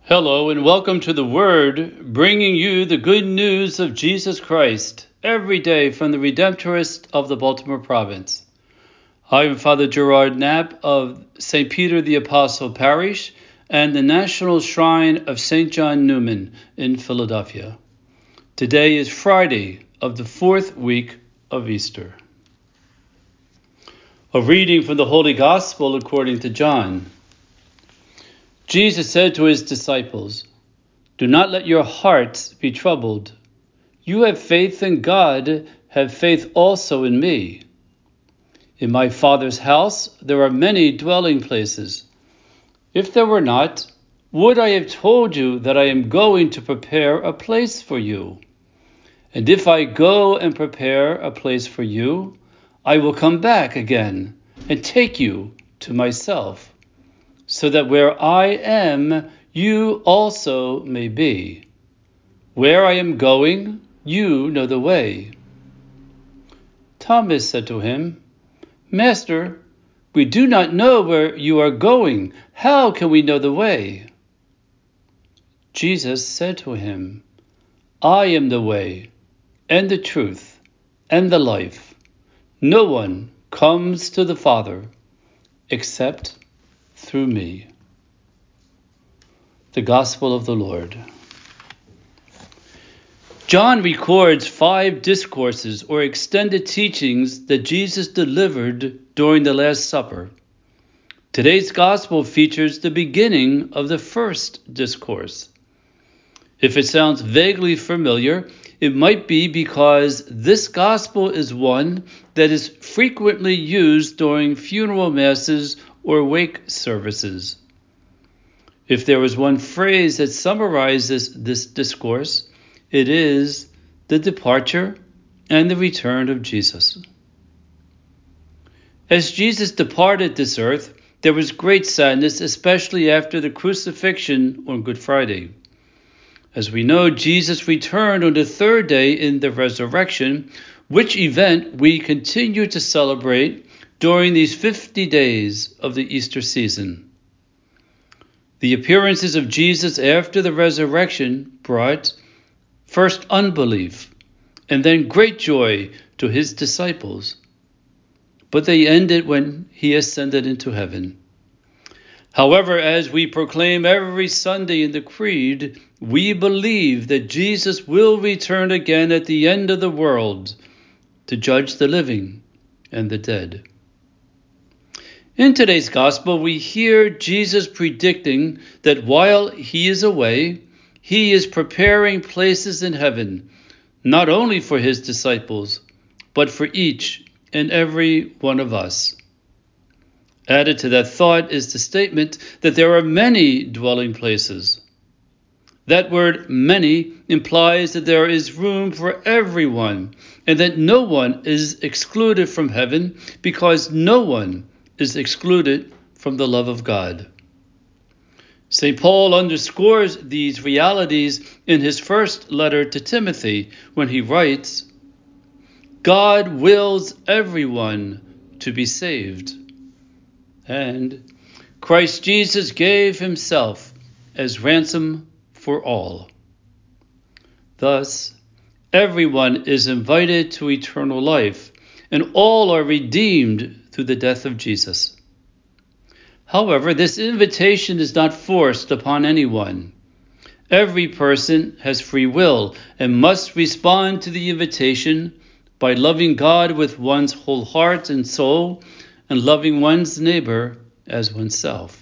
Hello and welcome to the Word, bringing you the good news of Jesus Christ every day from the Redemptorist of the Baltimore Province. I am Father Gerard Knapp of St. Peter the Apostle Parish and the National Shrine of St. John Neumann in Philadelphia. Today is Friday of the fourth week of Easter. A reading from the Holy Gospel according to John. Jesus said to his disciples, "Do not let your hearts be troubled. You have faith in God, have faith also in me. In my Father's house there are many dwelling places. If there were not, would I have told you that I am going to prepare a place for you? And if I go and prepare a place for you, I will come back again and take you to myself, so that where I am, you also may be. Where I am going, you know the way." Thomas said to him, "Master, we do not know where you are going. How can we know the way?" Jesus said to him, "I am the way, and the truth, and the life. No one comes to the Father except through me." The Gospel of the Lord. John records 5 discourses or extended teachings that Jesus delivered during the Last Supper. Today's Gospel features the beginning of the first discourse. If it sounds vaguely familiar, it might be because this Gospel is one that is frequently used during funeral masses or wake services. If there was one phrase that summarizes this discourse, it is the departure and the return of Jesus. As Jesus departed this earth, there was great sadness, especially after the crucifixion on Good Friday. As we know, Jesus returned on the third day in the resurrection, which event we continue to celebrate during these 50 days of the Easter season. The appearances of Jesus after the resurrection brought first unbelief and then great joy to his disciples, but they ended when he ascended into heaven. However, as we proclaim every Sunday in the Creed, we believe that Jesus will return again at the end of the world to judge the living and the dead. In today's Gospel, we hear Jesus predicting that while he is away, he is preparing places in heaven, not only for his disciples, but for each and every one of us. Added to that thought is the statement that there are many dwelling places. That word "many" implies that there is room for everyone, and that no one is excluded from heaven, because no one is excluded from the love of God. St. Paul underscores these realities in his first letter to Timothy when he writes, "God wills everyone to be saved, and Christ Jesus gave himself as ransom for all." Thus, everyone is invited to eternal life, and all are redeemed through the death of Jesus. However, this invitation is not forced upon anyone. Every person has free will and must respond to the invitation by loving God with one's whole heart and soul and loving one's neighbor as oneself.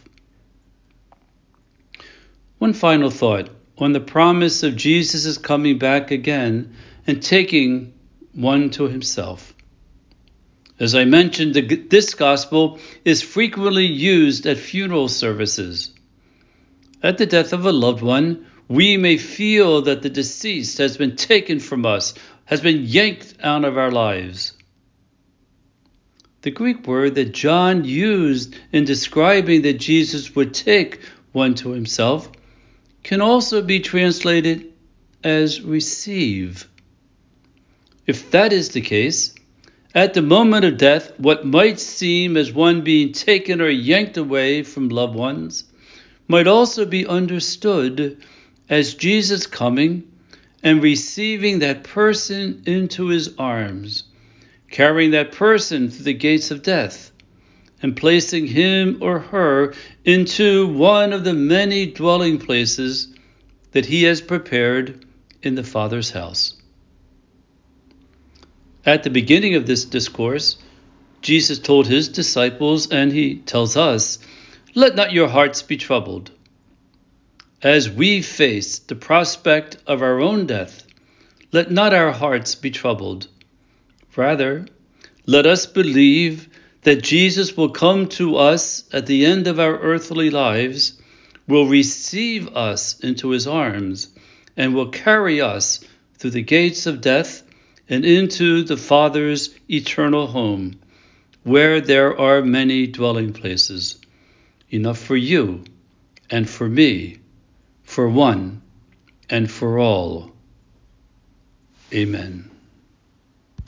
One final thought on the promise of Jesus' coming back again and taking one to himself. As I mentioned, this Gospel is frequently used at funeral services. At the death of a loved one, we may feel that the deceased has been taken from us, has been yanked out of our lives. The Greek word that John used in describing that Jesus would take one to himself can also be translated as receive. If that is the case, at the moment of death, what might seem as one being taken or yanked away from loved ones might also be understood as Jesus coming and receiving that person into his arms, carrying that person through the gates of death, and placing him or her into one of the many dwelling places that he has prepared in the Father's house. At the beginning of this discourse, Jesus told his disciples, and he tells us, "Let not your hearts be troubled." As we face the prospect of our own death, let not our hearts be troubled. Rather, let us believe that Jesus will come to us at the end of our earthly lives, will receive us into his arms, and will carry us through the gates of death and into the Father's eternal home, where there are many dwelling places, enough for you and for me, for one and for all. Amen.